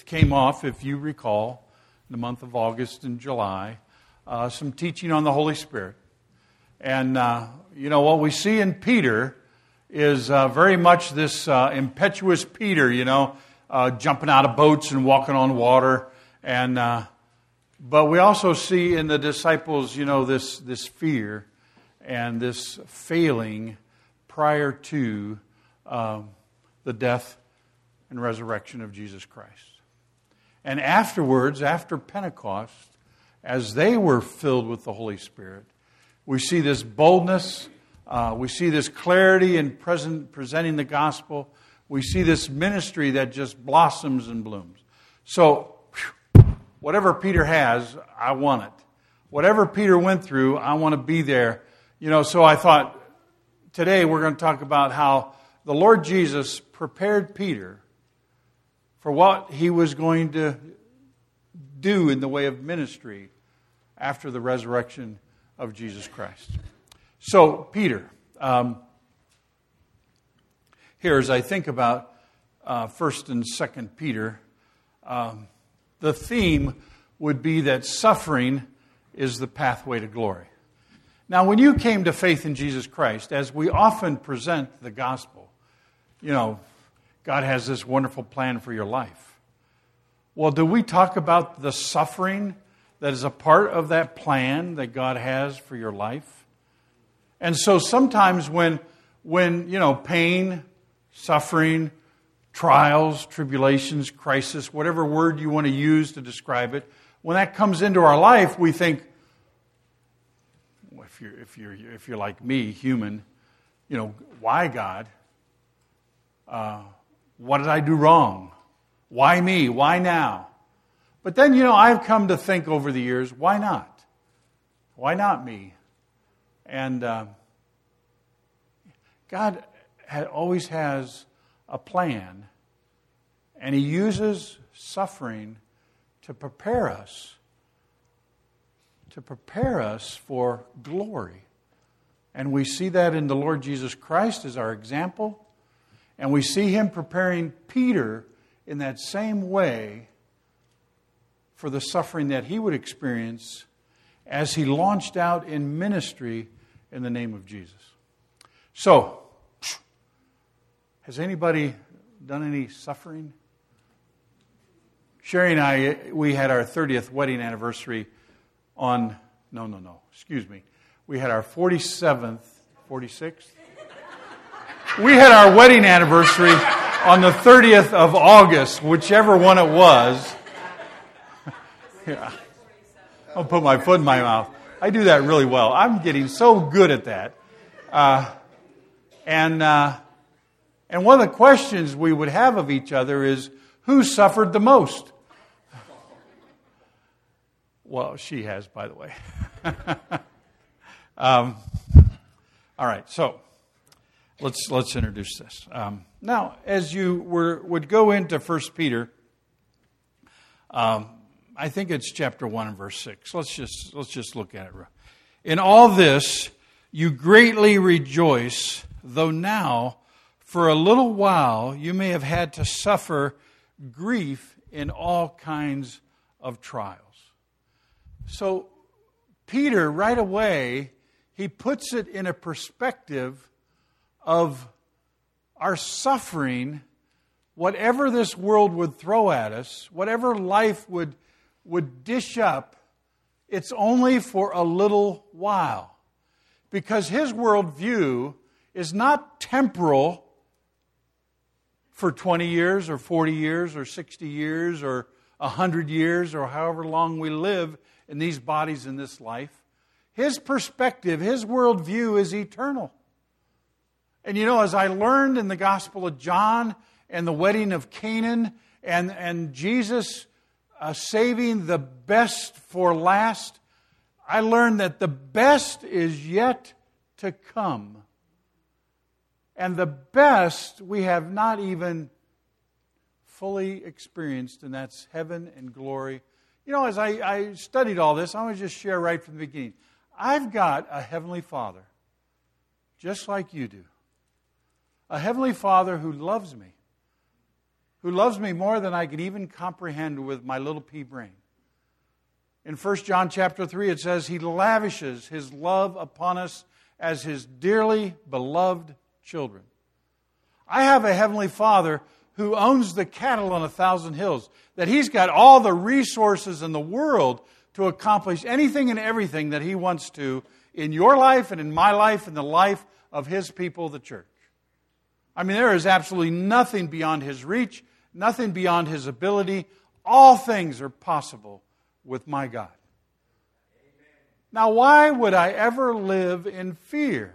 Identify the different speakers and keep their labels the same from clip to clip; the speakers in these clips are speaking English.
Speaker 1: came off, if you recall, in the month of August and July, some teaching on the Holy Spirit. And, what we see in Peter is very much this impetuous Peter, jumping out of boats and walking on water. But we also see in the disciples, this fear and this failing prior to the death and resurrection of Jesus Christ. And afterwards, after Pentecost, as they were filled with the Holy Spirit, we see this boldness, we see this clarity in presenting the gospel, we see this ministry that just blossoms and blooms. So, whatever Peter has, I want it. Whatever Peter went through, I want to be there. So I thought, today we're going to talk about how the Lord Jesus prepared Peter for what he was going to do in the way of ministry after the resurrection of Jesus Christ. So, Peter, here as I think about 1st and 2nd Peter, the theme would be that suffering is the pathway to glory. Now, when you came to faith in Jesus Christ, as we often present the gospel, God has this wonderful plan for your life. Well, do we talk about the suffering that is a part of that plan that God has for your life? And so sometimes when pain, suffering, trials, tribulations, crisis, whatever word you want to use to describe it, when that comes into our life, we think, if you're like me, human, why God? What did I do wrong? Why me? Why now? But then, I've come to think over the years, why not? Why not me? And God always has a plan, and He uses suffering to prepare us for glory. And we see that in the Lord Jesus Christ as our example, and we see Him preparing Peter in that same way for the suffering that he would experience as he launched out in ministry in the name of Jesus. So, has anybody done any suffering? Sherry and I, we had our 30th wedding anniversary on, we had our 46th? We had our wedding anniversary on the 30th of August, whichever one it was. Yeah. I'll put my foot in my mouth. I do that really well. I'm getting so good at that. And one of the questions we would have of each other is, who suffered the most? Well, she has, by the way. All right, so let's introduce this. Now, as you would go into 1 Peter, I think it's chapter 1 and verse 6. Let's just look at it. In all this, you greatly rejoice, though now, for a little while, you may have had to suffer grief in all kinds of trials. So, Peter, right away, he puts it in a perspective of our suffering, whatever this world would throw at us, whatever life would dish up, it's only for a little while. Because his worldview is not temporal for 20 years or 40 years or 60 years or 100 years or however long we live in these bodies in this life. His perspective, his worldview is eternal. And as I learned in the Gospel of John and the wedding of Canaan and Jesus saving the best for last, I learned that the best is yet to come. And the best we have not even fully experienced, and that's heaven and glory. As I studied all this, I want to just share right from the beginning. I've got a Heavenly Father, just like you do. A Heavenly Father who loves me. who loves me more than I can even comprehend with my little pea brain. In 1 John chapter 3, it says, He lavishes His love upon us as His dearly beloved children. I have a Heavenly Father who owns the cattle on 1,000 hills, that He's got all the resources in the world to accomplish anything and everything that He wants to in your life and in my life and the life of His people, the church. I mean, there is absolutely nothing beyond His reach, nothing beyond His ability. All things are possible with my God. Now, why would I ever live in fear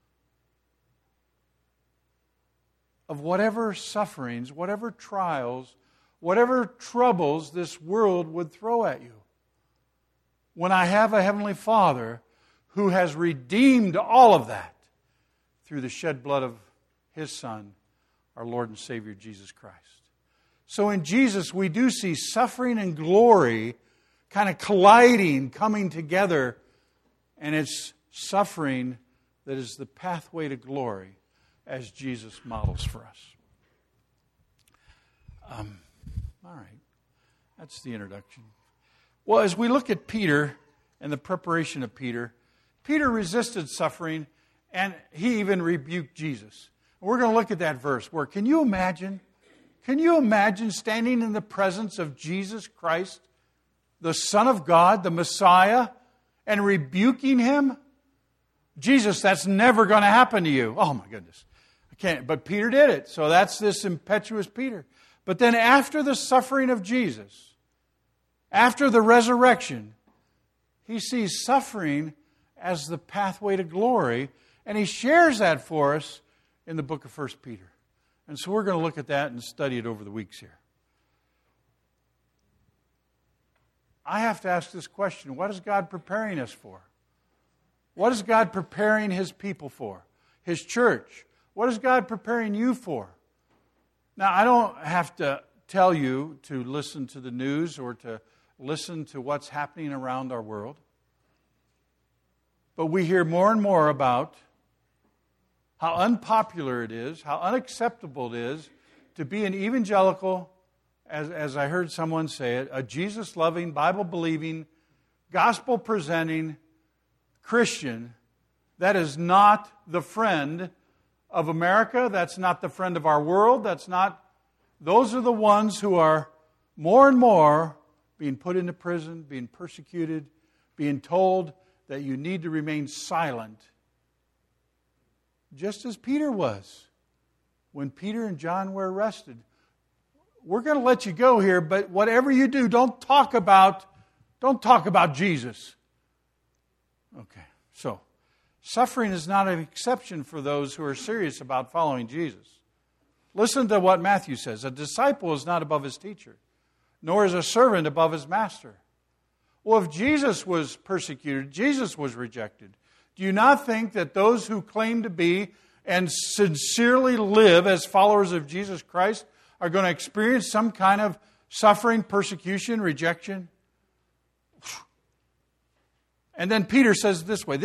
Speaker 1: of whatever sufferings, whatever trials, whatever troubles this world would throw at you, when I have a Heavenly Father who has redeemed all of that through the shed blood of His Son, our Lord and Savior, Jesus Christ? So in Jesus, we do see suffering and glory kind of colliding, coming together, and it's suffering that is the pathway to glory as Jesus models for us. All right. That's the introduction. Well, as we look at Peter and the preparation of Peter, Peter resisted suffering, and he even rebuked Jesus. We're going to look at that verse where, can you imagine standing in the presence of Jesus Christ, the Son of God, the Messiah, and rebuking Him? Jesus, that's never going to happen to you. Oh my goodness. I can't. But Peter did it. So that's this impetuous Peter. But then after the suffering of Jesus, after the resurrection, he sees suffering as the pathway to glory, and he shares that for us in the book of 1 Peter. And so we're going to look at that and study it over the weeks here. I have to ask this question: what is God preparing us for? What is God preparing His people for? His church. What is God preparing you for? Now, I don't have to tell you to listen to the news or to listen to what's happening around our world. But we hear more and more about how unpopular it is, how unacceptable it is to be an evangelical, as I heard someone say it, a Jesus-loving, Bible-believing, gospel-presenting Christian that is not the friend of America, that's not the friend of our world, those are the ones who are more and more being put into prison, being persecuted, being told that you need to remain silent. Just as Peter was when Peter and John were arrested. We're going to let you go here, but whatever you do, don't talk about Jesus. Okay, so suffering is not an exception for those who are serious about following Jesus. Listen to what Matthew says. A disciple is not above his teacher, nor is a servant above his master. Well, if Jesus was persecuted, Jesus was rejected, do you not think that those who claim to be and sincerely live as followers of Jesus Christ are going to experience some kind of suffering, persecution, rejection? And then Peter says it this way,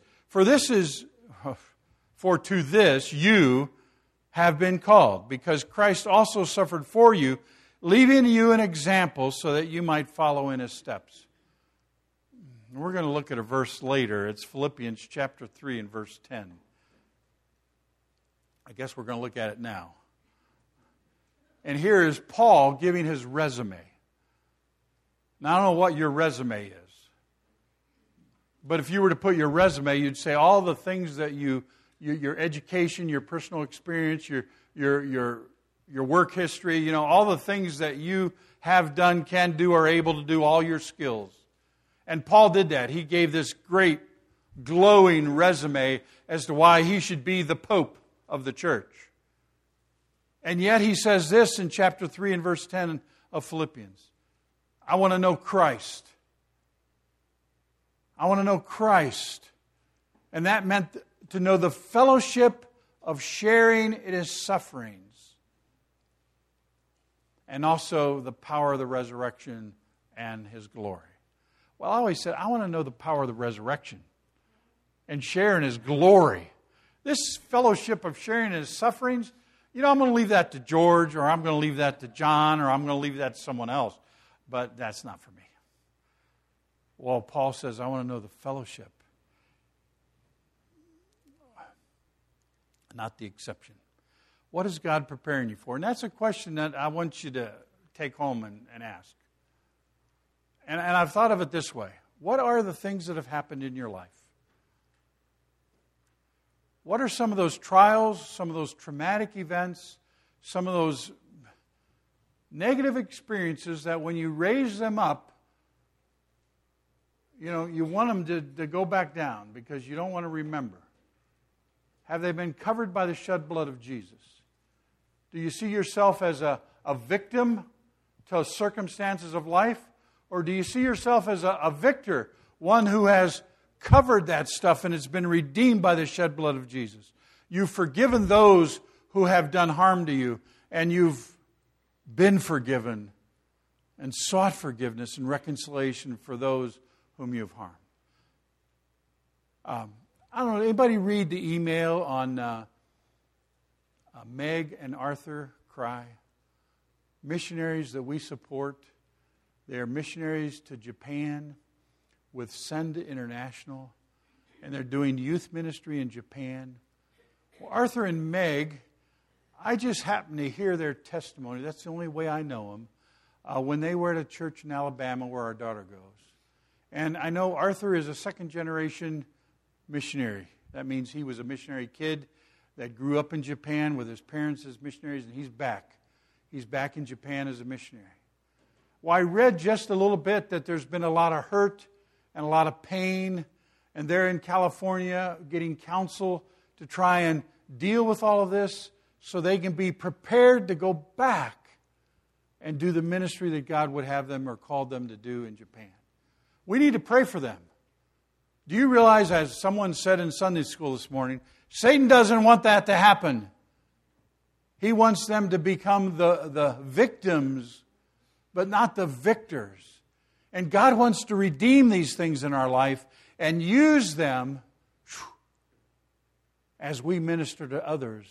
Speaker 1: for to this you have been called, because Christ also suffered for you, leaving you an example so that you might follow in His steps. We're going to look at a verse later. It's Philippians chapter 3 and verse 10. I guess we're going to look at it now. And here is Paul giving his resume. Now, I don't know what your resume is. But if you were to put your resume, you'd say all the things that your education, your personal experience, your work history, all the things that you have done, can do, are able to do, all your skills. And Paul did that. He gave this great, glowing resume as to why he should be the Pope of the church. And yet he says this in chapter 3 and verse 10 of Philippians. I want to know Christ. I want to know Christ. And that meant to know the fellowship of sharing in His sufferings. And also the power of the resurrection and His glory. Well, I always said, I want to know the power of the resurrection and share in His glory. This fellowship of sharing in His sufferings, I'm going to leave that to George, or I'm going to leave that to John, or I'm going to leave that to someone else. But that's not for me. Well, Paul says, I want to know the fellowship, not the exception. What is God preparing you for? And that's a question that I want you to take home and ask. And I've thought of it this way. What are the things that have happened in your life? What are some of those trials, some of those traumatic events, some of those negative experiences that when you raise them up, you want them to go back down because you don't want to remember? Have they been covered by the shed blood of Jesus? Do you see yourself as a victim to circumstances of life? Or do you see yourself as a victor, one who has covered that stuff and it's been redeemed by the shed blood of Jesus? You've forgiven those who have done harm to you, and you've been forgiven and sought forgiveness and reconciliation for those whom you've harmed. I don't know, anybody read the email on Meg and Arthur Cry? Missionaries that we support. They are missionaries to Japan with Send International, and they're doing youth ministry in Japan. Well, Arthur and Meg, I just happened to hear their testimony. That's the only way I know them. When they were at a church in Alabama where our daughter goes. And I know Arthur is a second-generation missionary. That means he was a missionary kid that grew up in Japan with his parents as missionaries, and he's back. He's back in Japan as a missionary. Well, I read just a little bit that there's been a lot of hurt and a lot of pain, and they're in California getting counsel to try and deal with all of this so they can be prepared to go back and do the ministry that God would have them or called them to do in Japan. We need to pray for them. Do you realize, as someone said in Sunday school this morning, Satan doesn't want that to happen. He wants them to become the victims, but not the victors. And God wants to redeem these things in our life and use them as we minister to others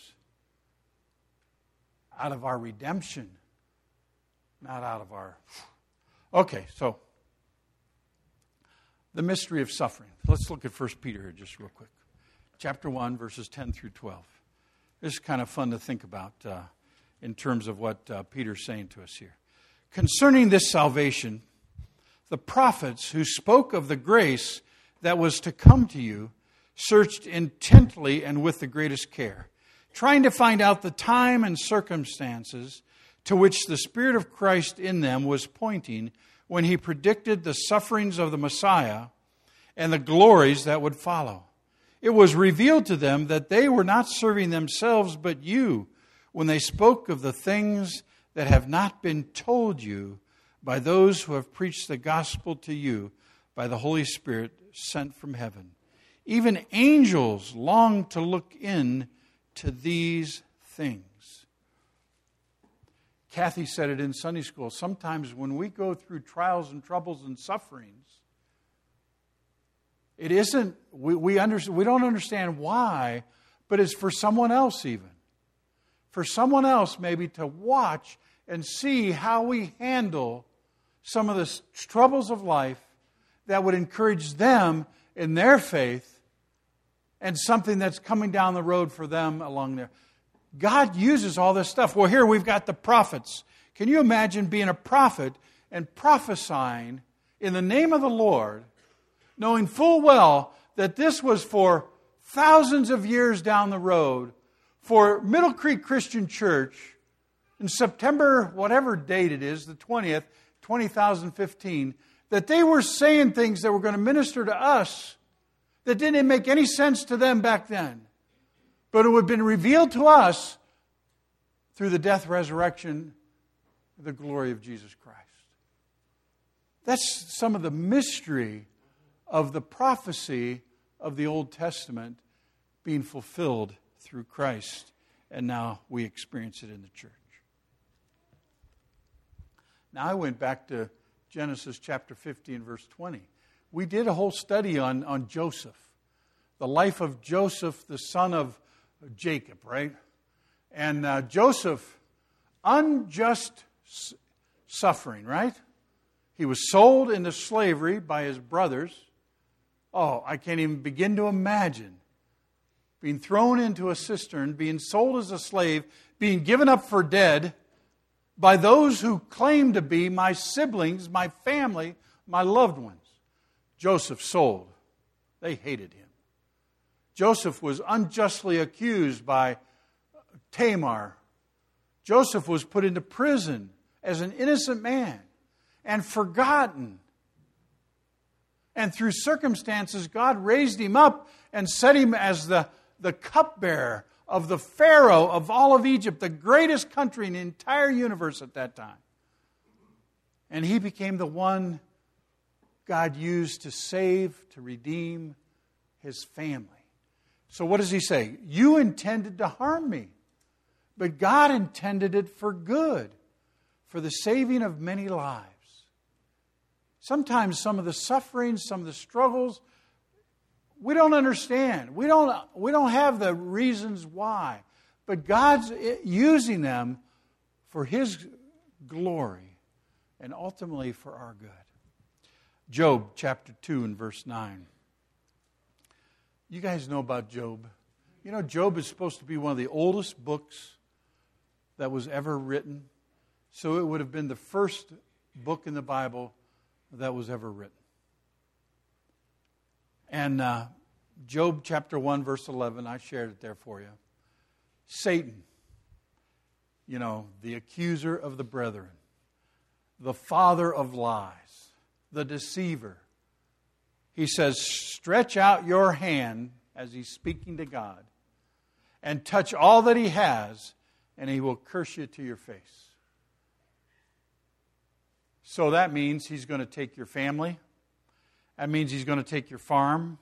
Speaker 1: out of our redemption, not out of our... Okay, so the mystery of suffering. Let's look at 1 Peter here just real quick. Chapter 1, verses 10 through 12. This is kind of fun to think about in terms of what Peter's saying to us here. Concerning this salvation, the prophets who spoke of the grace that was to come to you searched intently and with the greatest care, trying to find out the time and circumstances to which the Spirit of Christ in them was pointing when he predicted the sufferings of the Messiah and the glories that would follow. It was revealed to them that they were not serving themselves but you when they spoke of the things that have not been told you by those who have preached the gospel to you by the Holy Spirit sent from heaven. Even angels long to look in to these things. Kathy said it in Sunday school. Sometimes when we go through trials and troubles and sufferings, it isn't, we don't understand why, but it's for someone else even. For someone else maybe to watch and see how we handle some of the troubles of life that would encourage them in their faith and something that's coming down the road for them along there. God uses all this stuff. Well, here we've got the prophets. Can you imagine being a prophet and prophesying in the name of the Lord, knowing full well that this was for thousands of years down the road for Middle Creek Christian Church in September, whatever date it is, the 20th, 2015, that they were saying things that were going to minister to us that didn't make any sense to them back then. But it would have been revealed to us through the death, resurrection, the glory of Jesus Christ. That's some of the mystery of the prophecy of the Old Testament being fulfilled through Christ, and now we experience it in the church. Now I went back to Genesis chapter 50 and verse 20. We did a whole study on Joseph, the life of Joseph, the son of Jacob, right? And Joseph, unjust suffering, right? He was sold into slavery by his brothers. Oh, I can't even begin to imagine being thrown into a cistern, being sold as a slave, being given up for dead by those who claim to be my siblings, my family, my loved ones. Joseph sold. They hated him. Joseph was unjustly accused by Tamar. Joseph was put into prison as an innocent man and forgotten. And through circumstances, God raised him up and set him as the cupbearer of the Pharaoh of all of Egypt, the greatest country in the entire universe at that time. And he became the one God used to save, to redeem his family. So what does he say? You intended to harm me, but God intended it for good, for the saving of many lives. Sometimes some of the suffering, some of the struggles, we don't understand. We don't have the reasons why. But God's using them for His glory and ultimately for our good. Job chapter 2 and verse 9. You guys know about Job. You know, Job is supposed to be one of the oldest books that was ever written. So it would have been the first book in the Bible that was ever written. And Job chapter 1 verse 11, I shared it there for you. Satan, you know, the accuser of the brethren, the father of lies, the deceiver. He says, stretch out your hand, as he's speaking to God, and touch all that he has, and he will curse you to your face. So that means he's going to take your family. That means he's going to take your farm,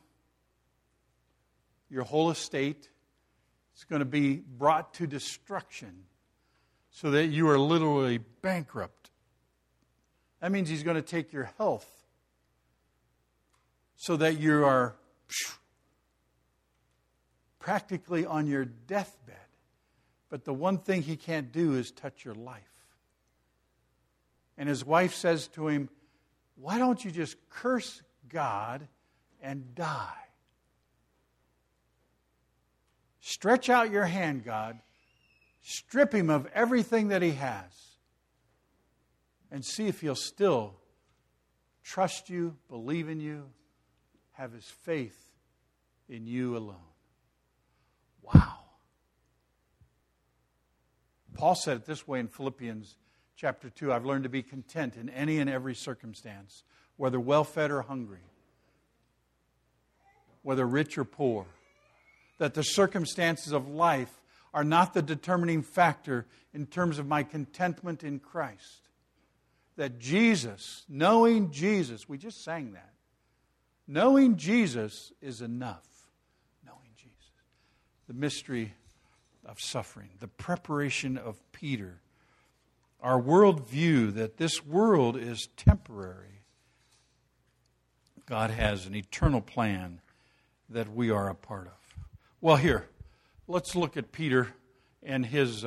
Speaker 1: your whole estate. It's going to be brought to destruction so that you are literally bankrupt. That means he's going to take your health so that you are practically on your deathbed. But the one thing he can't do is touch your life. And his wife says to him, why don't you just curse God and die? Stretch out your hand, God. Strip him of everything that he has. And see if he'll still trust you, believe in you, have his faith in you alone. Wow. Paul said it this way in Philippians chapter 2. I've learned to be content in any and every circumstance, whether well-fed or hungry, whether rich or poor. That the circumstances of life are not the determining factor in terms of my contentment in Christ. That Jesus, knowing Jesus, we just sang that. Knowing Jesus is enough. Knowing Jesus. The mystery of suffering. The preparation of Peter. Our worldview that this world is temporary. God has an eternal plan that we are a part of. Well, here, let's look at Peter and his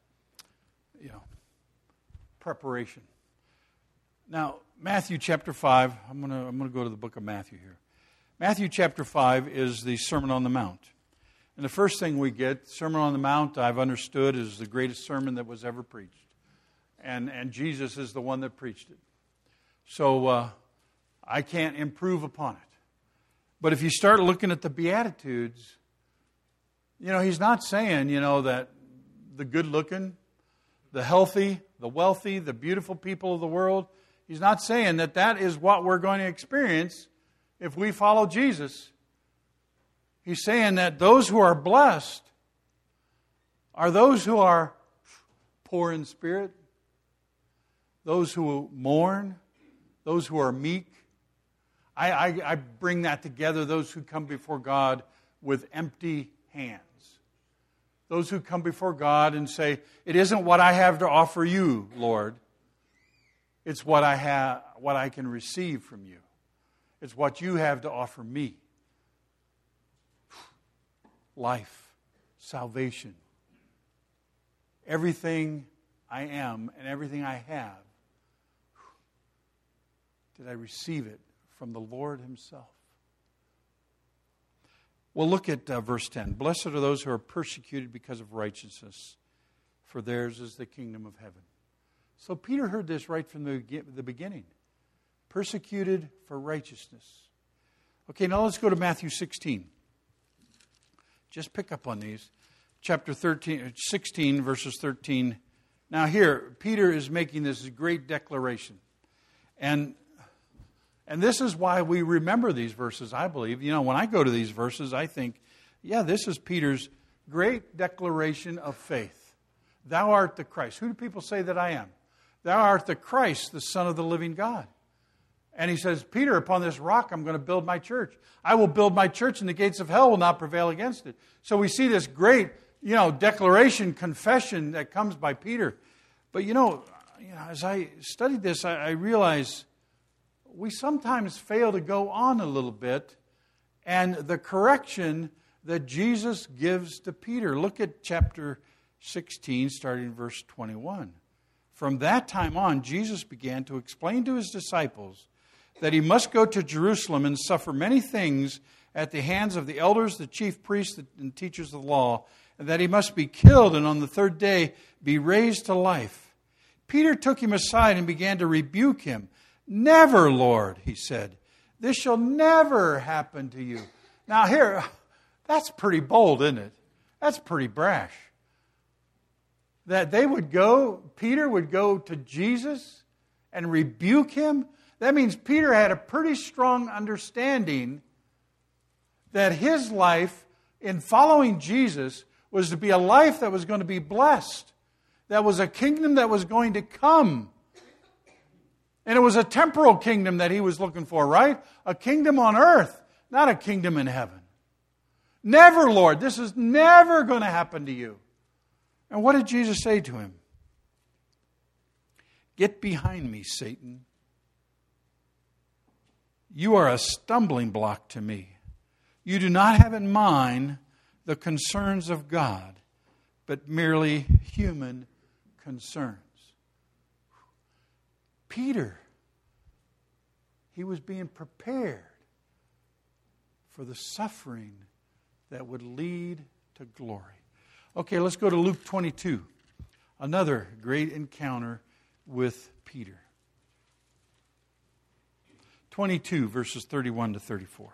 Speaker 1: preparation. Now, Matthew chapter 5, I'm going to go to the book of Matthew here. Matthew chapter 5 is the Sermon on the Mount. And the first thing we get, Sermon on the Mount, I've understood, is the greatest sermon that was ever preached. And Jesus is the one that preached it. So I can't improve upon it. But if you start looking at the Beatitudes, you know, he's not saying, that the good-looking, the healthy, the wealthy, the beautiful people of the world, he's not saying that that is what we're going to experience if we follow Jesus. He's saying that those who are blessed are those who are poor in spirit, those who mourn, those who are meek. I bring that together, those who come before God with empty hands. Those who come before God and say, it isn't what I have to offer you, Lord. It's what I can receive from you. It's what you have to offer me. Life, salvation, everything I am and everything I have, did I receive it from the Lord himself? Well, look at verse 10. Blessed are those who are persecuted because of righteousness, for theirs is the kingdom of heaven. So Peter heard this right from the beginning. Persecuted for righteousness. Okay, now let's go to Matthew 16. Just pick up on these. Chapter 16, verses 13. Now here, Peter is making this great declaration. And this is why we remember these verses, I believe. You know, when I go to these verses, I think, yeah, this is Peter's great declaration of faith. Thou art the Christ. Who do people say that I am? Thou art the Christ, the Son of the living God. And he says, Peter, upon this rock I'm going to build my church. I will build my church and the gates of hell will not prevail against it. So we see this great, declaration, confession that comes by Peter. But as I studied this, I realized we sometimes fail to go on a little bit and the correction that Jesus gives to Peter. Look at chapter 16, starting in verse 21. From that time on, Jesus began to explain to his disciples that he must go to Jerusalem and suffer many things at the hands of the elders, the chief priests, and teachers of the law, and that he must be killed and on the third day be raised to life. Peter took him aside and began to rebuke him. Never, Lord, he said. This shall never happen to you. Now here, that's pretty bold, isn't it? That's pretty brash. That Peter would go to Jesus and rebuke him. That means Peter had a pretty strong understanding that his life in following Jesus was to be a life that was going to be blessed. That was a kingdom that was going to come. And it was a temporal kingdom that he was looking for, right? A kingdom on earth, not a kingdom in heaven. Never, Lord, this is never going to happen to you. And what did Jesus say to him? Get behind me, Satan. You are a stumbling block to me. You do not have in mind the concerns of God, but merely human concerns. Peter, he was being prepared for the suffering that would lead to glory. Okay, let's go to Luke 22. Another great encounter with Peter. 22, verses 31 to 34.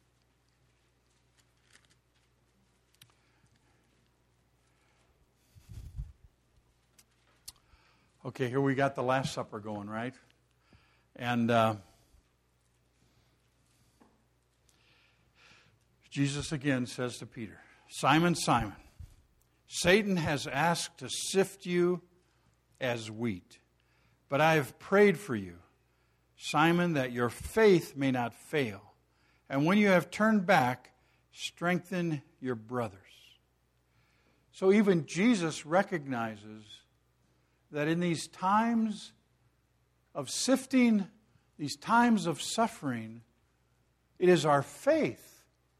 Speaker 1: Okay, here we got the Last Supper going, right? And Jesus again says to Peter, Simon, Simon, Satan has asked to sift you as wheat, but I have prayed for you, Simon, that your faith may not fail. And when you have turned back, strengthen your brothers. So even Jesus recognizes that in these times of sifting, these times of suffering, it is our faith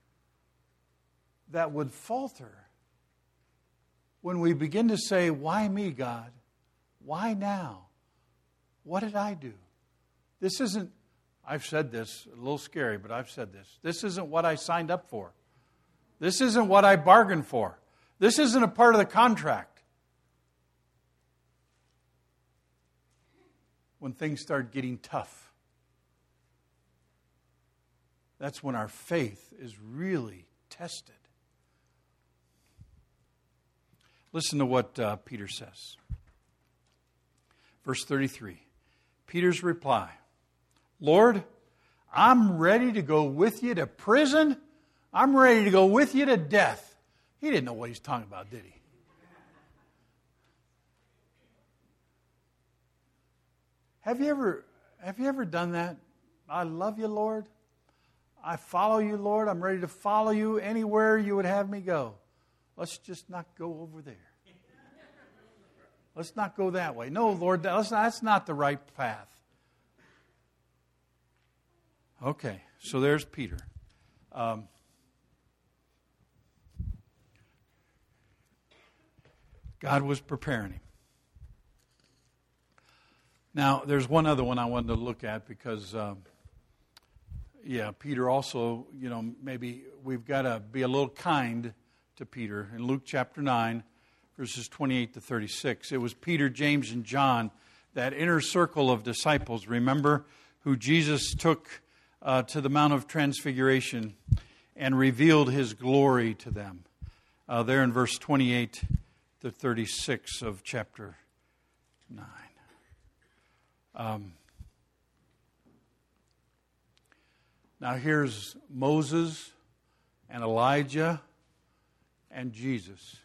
Speaker 1: that would falter when we begin to say, why me, God? Why now? What did I do? This isn't, I've said this, a little scary, but I've said this. This isn't what I signed up for. This isn't what I bargained for. This isn't a part of the contract. When things start getting tough, that's when our faith is really tested. Listen to what Peter says. Verse 33. Peter's reply, Lord, I'm ready to go with you to prison. I'm ready to go with you to death. He didn't know what he's talking about, did he? Have you ever done that? I love you, Lord. I follow you, Lord. I'm ready to follow you anywhere you would have me go. Let's not go over there. Let's not go that way. No, Lord, that's not the right path. Okay, so there's Peter. God God was preparing him. Now, there's one other one I wanted to look at because, Peter also, maybe we've got to be a little kind to Peter. In Luke chapter 9, verses 28 to 36, it was Peter, James, and John, that inner circle of disciples, remember, who Jesus took to the Mount of Transfiguration and revealed His glory to them. There in verse 28 to 36 of chapter 9. Now here's Moses and Elijah and Jesus.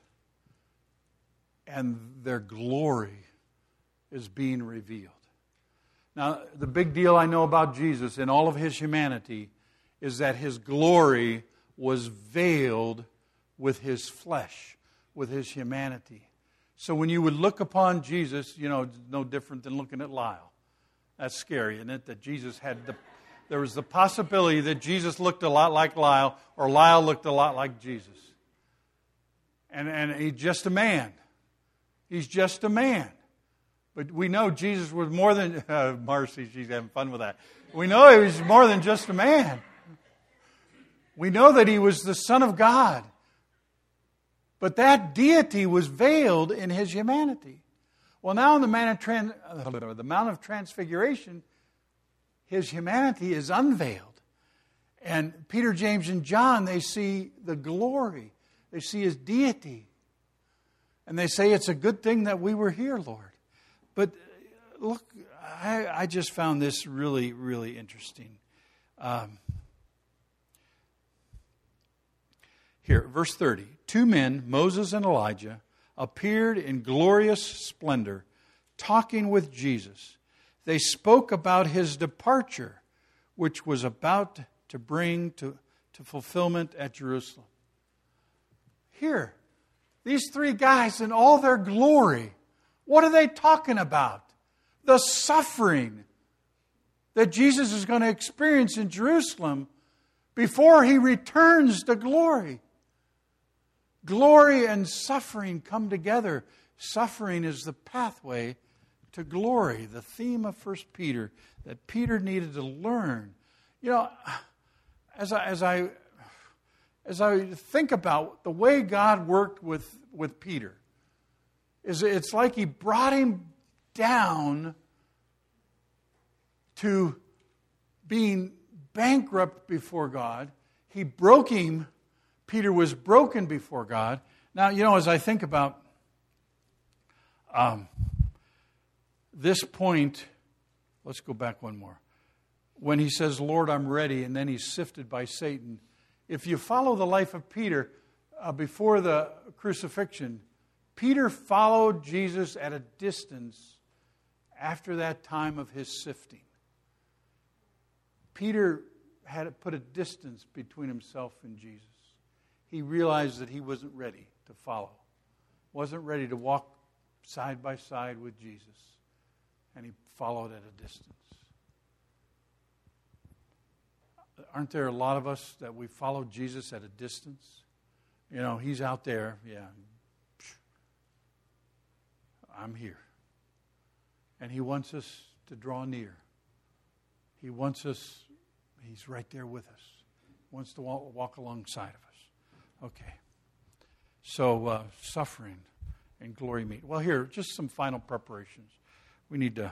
Speaker 1: And their glory is being revealed. Now, the big deal I know about Jesus in all of His humanity is that His glory was veiled with His flesh, with His humanity. So when you would look upon Jesus, no different than looking at Lyle. That's scary, isn't it? That Jesus there was the possibility that Jesus looked a lot like Lyle, or Lyle looked a lot like Jesus. And he's just a man. He's just a man. But we know Jesus was more than... Marcy, she's having fun with that. We know He was more than just a man. We know that He was the Son of God. But that deity was veiled in His humanity. Well, now in the Mount of Transfiguration, His humanity is unveiled. And Peter, James, and John, they see the glory. They see His deity. And they say, it's a good thing that we were here, Lord. But look, I just found this really, really interesting. Here, verse 30. 2 men, Moses and Elijah, appeared in glorious splendor, talking with Jesus. They spoke about His departure, which was about to bring to fulfillment at Jerusalem. Here, these 3 guys in all their glory, what are they talking about? The suffering that Jesus is going to experience in Jerusalem before He returns to glory. Glory and suffering come together. Suffering is the pathway to glory, the theme of 1 Peter that Peter needed to learn. As I think about the way God worked with Peter, it's like He brought him down to being bankrupt before God. He broke him. Peter was broken before God. Now, as I think about this point, let's go back one more. When he says, Lord, I'm ready, and then he's sifted by Satan. If you follow the life of Peter before the crucifixion, Peter followed Jesus at a distance after that time of his sifting. Peter had to put a distance between himself and Jesus. He realized that he wasn't ready to follow, wasn't ready to walk side by side with Jesus, and he followed at a distance. Aren't there a lot of us that we follow Jesus at a distance? He's out there, I'm here. And He wants us to draw near. He wants us, He's right there with us. He wants to walk alongside of us. Okay. So, suffering and glory meet. Well, here, just some final preparations. We need to...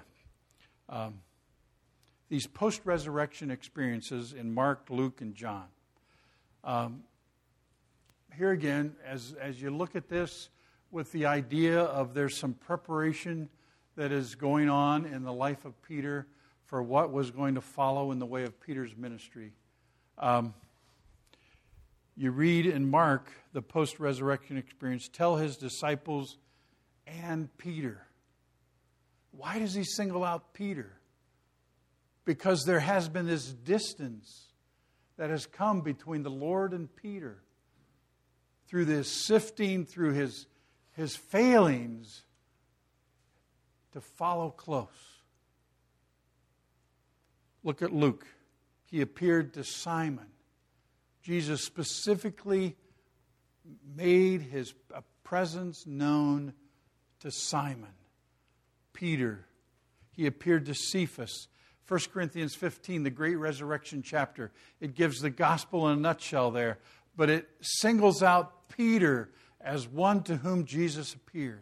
Speaker 1: these post-resurrection experiences in Mark, Luke, and John. Here again, as you look at this with the idea of there's some preparation that is going on in the life of Peter for what was going to follow in the way of Peter's ministry. You read in Mark, the post-resurrection experience, tell His disciples and Peter. Why does He single out Peter? Because there has been this distance that has come between the Lord and Peter through this sifting, through his failings to follow close. Look at Luke. He appeared to Simon. Jesus specifically made His presence known to Simon, Peter. He appeared to Cephas. 1 Corinthians 15, the great resurrection chapter, it gives the gospel in a nutshell there, but it singles out Peter as one to whom Jesus appeared.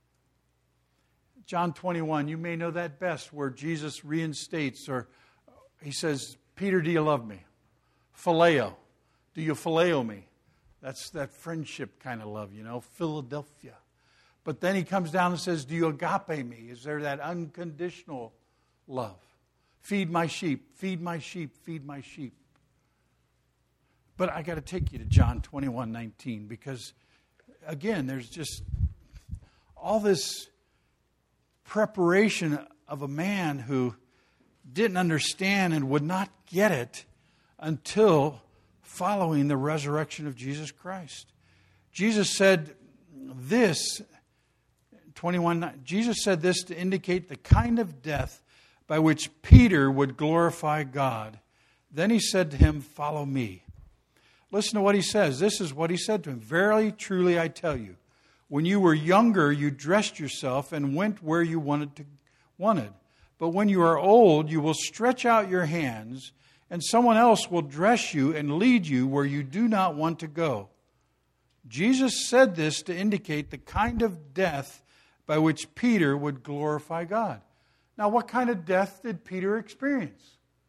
Speaker 1: John 21, you may know that best, where Jesus reinstates, or he says, Peter, do you love me? Phileo. Do you phileo me? That's that friendship kind of love, Philadelphia. But then he comes down and says, do you agape me? Is there that unconditional love? Feed my sheep, feed my sheep, feed my sheep. But I got to take you to John 21:19, because, again, there's just all this preparation of a man who didn't understand and would not get it until following the resurrection of Jesus Christ. Jesus said this, 21:9, Jesus said this to indicate the kind of death by which Peter would glorify God. Then he said to him, follow me. Listen to what he says. This is what he said to him. Verily, truly, I tell you, when you were younger, you dressed yourself and went where you wanted. But when you are old, you will stretch out your hands, and someone else will dress you and lead you where you do not want to go. Jesus said this to indicate the kind of death by which Peter would glorify God. Now, what kind of death did Peter experience?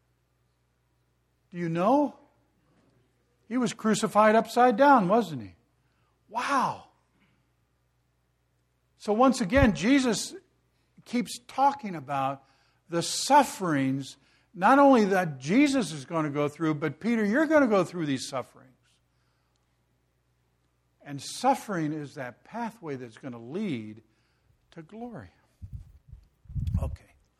Speaker 1: Do you know? He was crucified upside down, wasn't he? Wow. So once again, Jesus keeps talking about the sufferings, not only that Jesus is going to go through, but Peter, you're going to go through these sufferings. And suffering is that pathway that's going to lead to glory. Okay.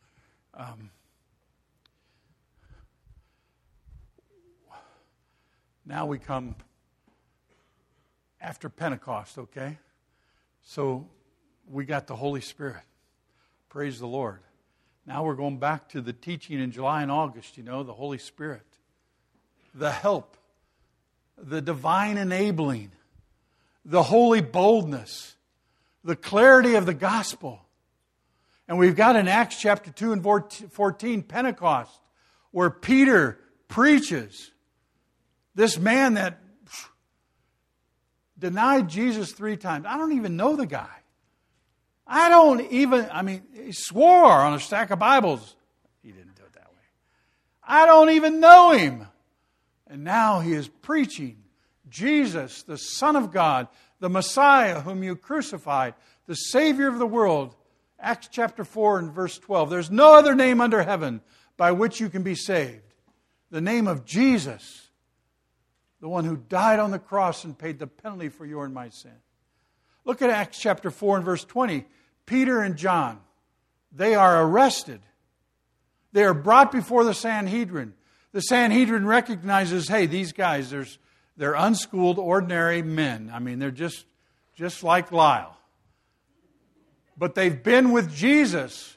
Speaker 1: Now we come after Pentecost, okay? So we got the Holy Spirit. Praise the Lord. Now we're going back to the teaching in July and August, the Holy Spirit. The help, the divine enabling, the holy boldness, the clarity of the gospel. And we've got in Acts chapter 2 and 14, Pentecost, where Peter preaches. This man that denied Jesus 3 times. I don't even know the guy. He swore on a stack of Bibles. He didn't do it that way. I don't even know him. And now he is preaching Jesus, the Son of God, the Messiah whom you crucified, the Savior of the world. Acts chapter 4 and verse 12. There's no other name under heaven by which you can be saved. The name of Jesus, the one who died on the cross and paid the penalty for your and my sin. Look at Acts chapter 4 and verse 20. Peter and John, they are arrested. They are brought before the Sanhedrin. The Sanhedrin recognizes, hey, these guys, they're unschooled, ordinary men. They're just like Lyle. But they've been with Jesus.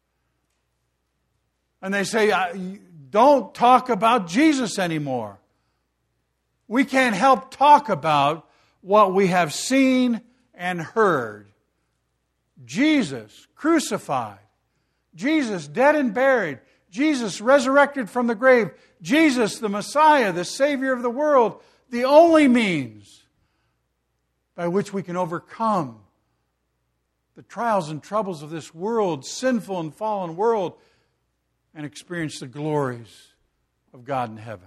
Speaker 1: And they say, don't talk about Jesus anymore. We can't help talk about what we have seen and heard. Jesus crucified. Jesus dead and buried. Jesus resurrected from the grave. Jesus, the Messiah, the Savior of the world, the only means by which we can overcome the trials and troubles of this world, sinful and fallen world, and experience the glories of God in heaven.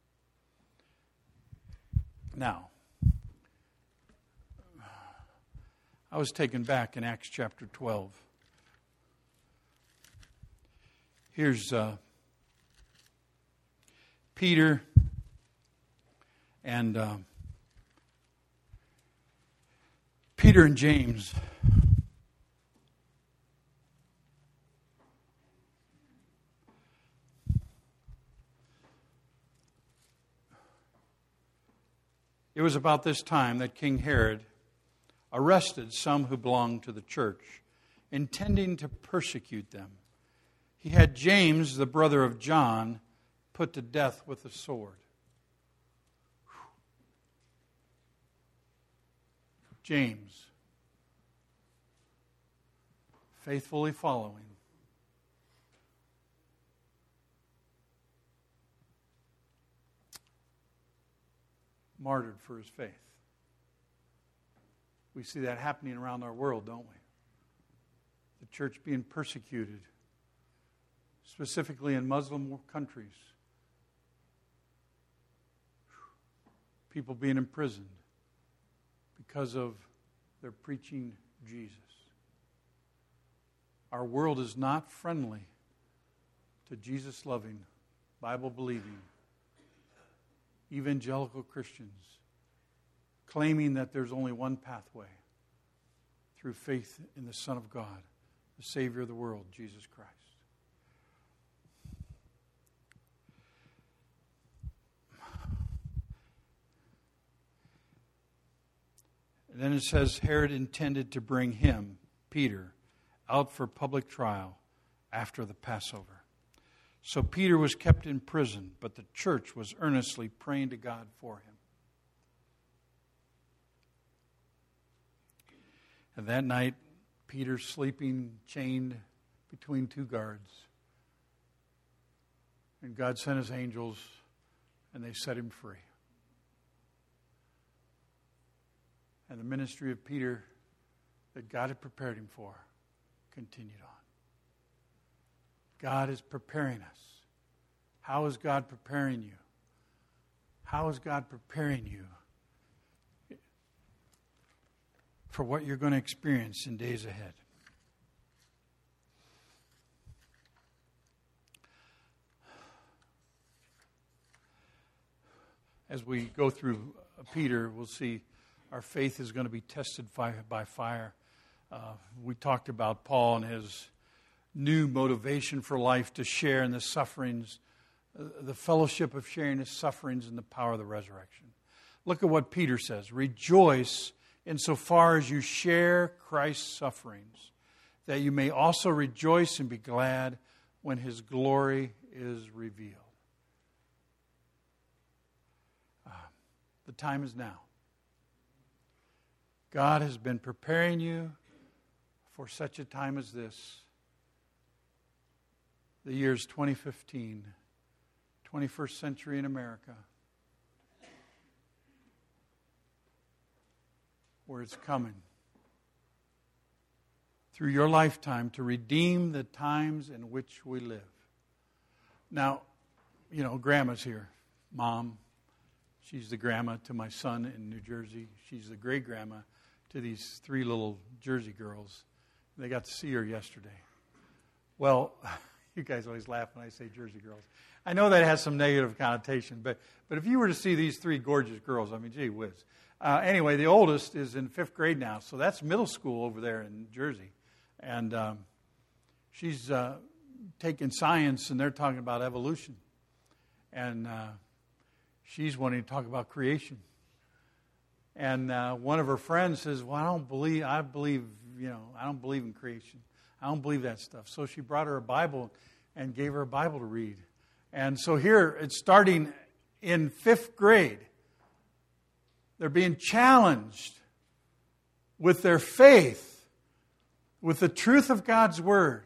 Speaker 1: Now, I was taken back in Acts chapter 12. Here's Peter and James. It was about this time that King Herod arrested some who belonged to the church, intending to persecute them. He had James, the brother of John, put to death with a sword. James, faithfully following. Martyred for his faith. We see that happening around our world, don't we? The church being persecuted, specifically in Muslim countries. People being imprisoned because of their preaching Jesus. Our world is not friendly to Jesus-loving, Bible-believing, evangelical Christians claiming that there's only one pathway through faith in the Son of God, the Savior of the world, Jesus Christ. And then it says Herod intended to bring him, Peter, out for public trial after the Passover. So Peter was kept in prison, but the church was earnestly praying to God for him. And that night, Peter sleeping chained between two guards. And God sent his angels, and they set him free. And the ministry of Peter that God had prepared him for continued on. God is preparing us. How is God preparing you? How is God preparing you for what you're going to experience in days ahead? As we go through Peter, we'll see our faith is going to be tested by fire. We talked about Paul and his new motivation for life to share in the sufferings, the fellowship of sharing his sufferings and the power of the resurrection. Look at what Peter says. Rejoice insofar as you share Christ's sufferings, that you may also rejoice and be glad when his glory is revealed. The time is now. God has been preparing you for such a time as this. The year's 2015, 21st century in America, where it's coming through your lifetime to redeem the times in which we live. Now, you know, Grandma's here. Mom, she's the grandma to my son in New Jersey. She's the great-grandma to these three little Jersey girls. They got to see her yesterday. Well, you guys always laugh when I say Jersey girls. I know that has some negative connotation, but if you were to see these three gorgeous girls, I mean, gee whiz. Anyway, the oldest is in 5th grade now, so that's middle school over there in Jersey. And she's taking science, and they're talking about evolution. And she's wanting to talk about creation. And one of her friends says, well, I don't believe in creation. I don't believe that stuff. So she brought her a Bible and gave her a Bible to read. And so here, it's starting in 5th grade. They're being challenged with their faith, with the truth of God's Word.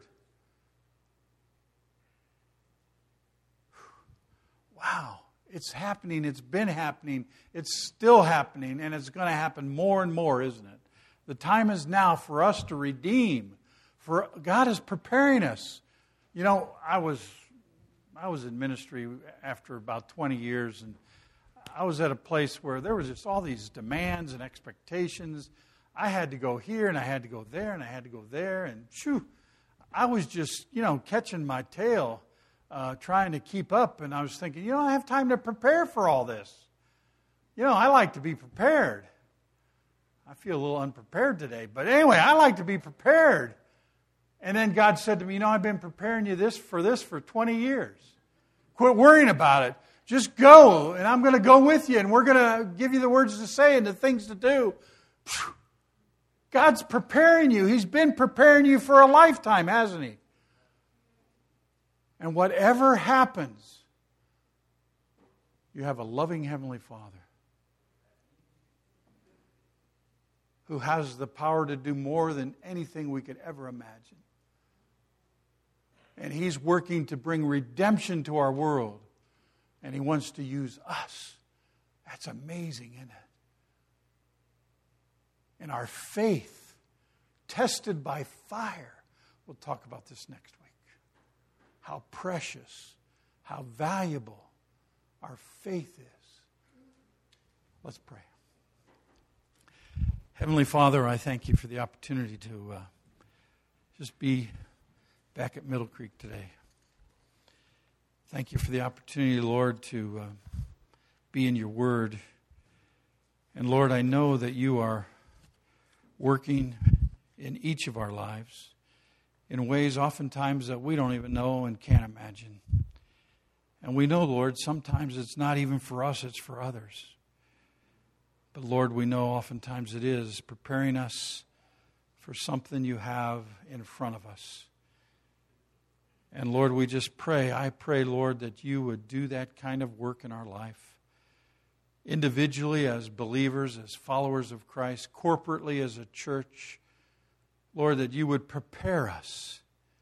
Speaker 1: Wow, it's happening. It's been happening. It's still happening, and it's going to happen more and more, isn't it? The time is now for us to redeem. For God is preparing us. You know, I was in ministry after about 20 years, and I was at a place where there was just all these demands and expectations. I had to go here, and I had to go there, and I had to go there, and I was just, catching my tail, trying to keep up, and I was thinking, I have time to prepare for all this. I like to be prepared. I feel a little unprepared today, but anyway, I like to be prepared. And then God said to me, I've been preparing you for 20 years. Quit worrying about it. Just go, and I'm going to go with you, and we're going to give you the words to say and the things to do. God's preparing you. He's been preparing you for a lifetime, hasn't He? And whatever happens, you have a loving Heavenly Father who has the power to do more than anything we could ever imagine. And He's working to bring redemption to our world. And He wants to use us. That's amazing, isn't it? And our faith, tested by fire. We'll talk about this next week. How precious, how valuable our faith is. Let's pray. Heavenly Father, I thank You for the opportunity to just be back at Middle Creek today. Thank You for the opportunity, Lord, to be in Your Word. And Lord, I know that You are working in each of our lives in ways oftentimes that we don't even know and can't imagine. And we know, Lord, sometimes it's not even for us, it's for others. But Lord, we know oftentimes it is preparing us for something You have in front of us. And Lord, we just pray, I pray, Lord, that You would do that kind of work in our life. Individually as believers, as followers of Christ, corporately as a church. Lord, that You would prepare us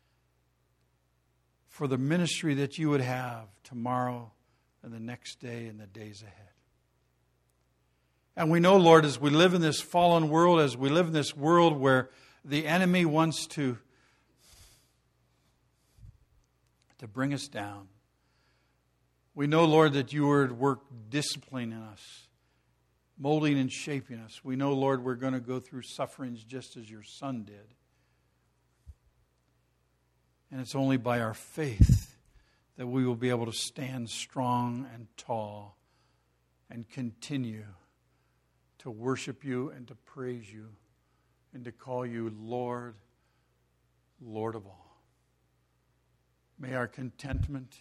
Speaker 1: for the ministry that You would have tomorrow and the next day and the days ahead. And we know, Lord, as we live in this fallen world, as we live in this world where the enemy wants to bring us down, we know, Lord, that You are at work disciplining us, molding and shaping us. We know, Lord, we're going to go through sufferings just as Your Son did. And it's only by our faith that we will be able to stand strong and tall and continue to worship You and to praise You and to call You Lord, Lord of all. May our contentment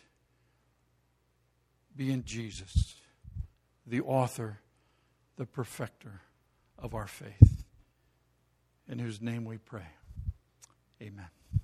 Speaker 1: be in Jesus, the author, the perfecter of our faith, in whose name we pray. Amen.